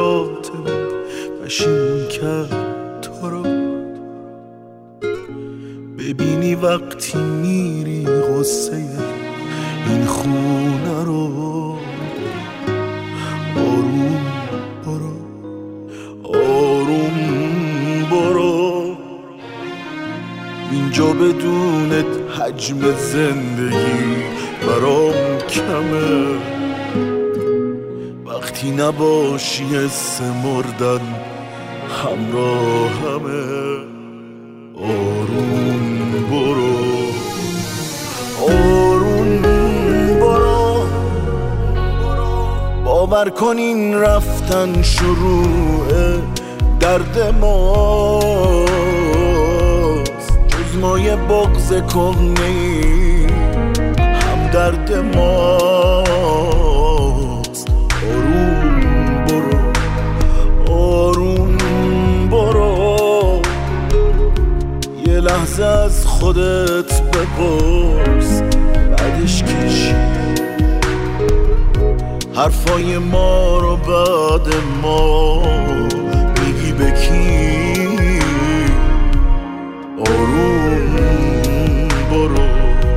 خاطراتمون پشیمون کرد تو رو. ببینی وقتی میری غصه این خونه رو، آروم برو آروم برو. اینجا بدونت حجم زندگی برام کمه، وقتی نباشی حس مردن همراهمه. آروم برو آروم برو. باور کن این رفتن شروع درد ماست، جز ما یه بغض کهنه‌ای هم درد ماست. آروم برو آروم برو. یه لحظه از خودت بپرس بعدش که چی؟ حرفای ما رو بعد ما میگی به کی؟ آروم برو.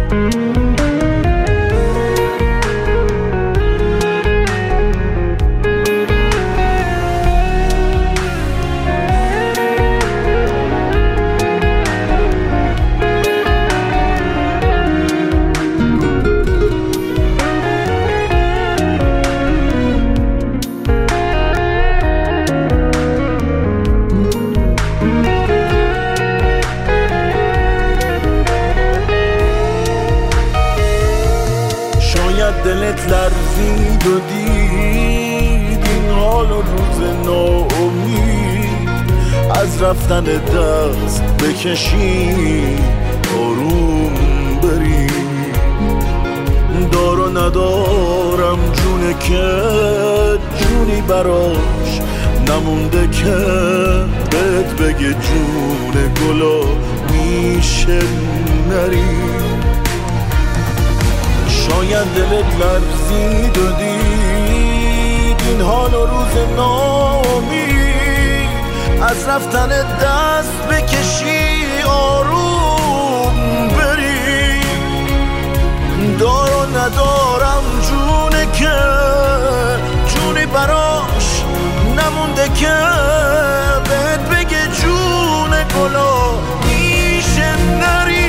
دلت لرزید و دید این حال و روز ناامید، از رفتن دست بکشی آروم بری. دار و ندارم جونه که جونی براش نمونده که بهت بگه جون گلا میشه نری. شاید دلت لرزید و دید این حال و روز ناامید، از رفتن دست بکشی آروم بری. دار و ندارم جونه که جونی براش نمونده که بهت بگه جون گلا میشه نری.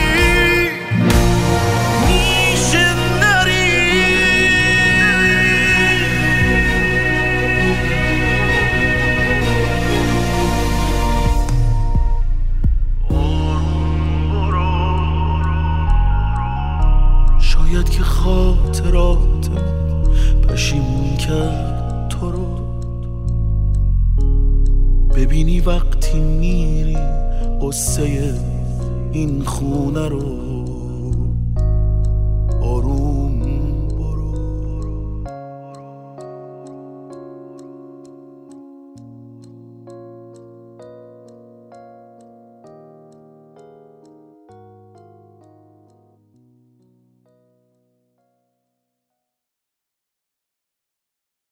شاید که خاطراتم پشیمون کرد تو رو. ببینی وقتی میری قصه این خونه رو،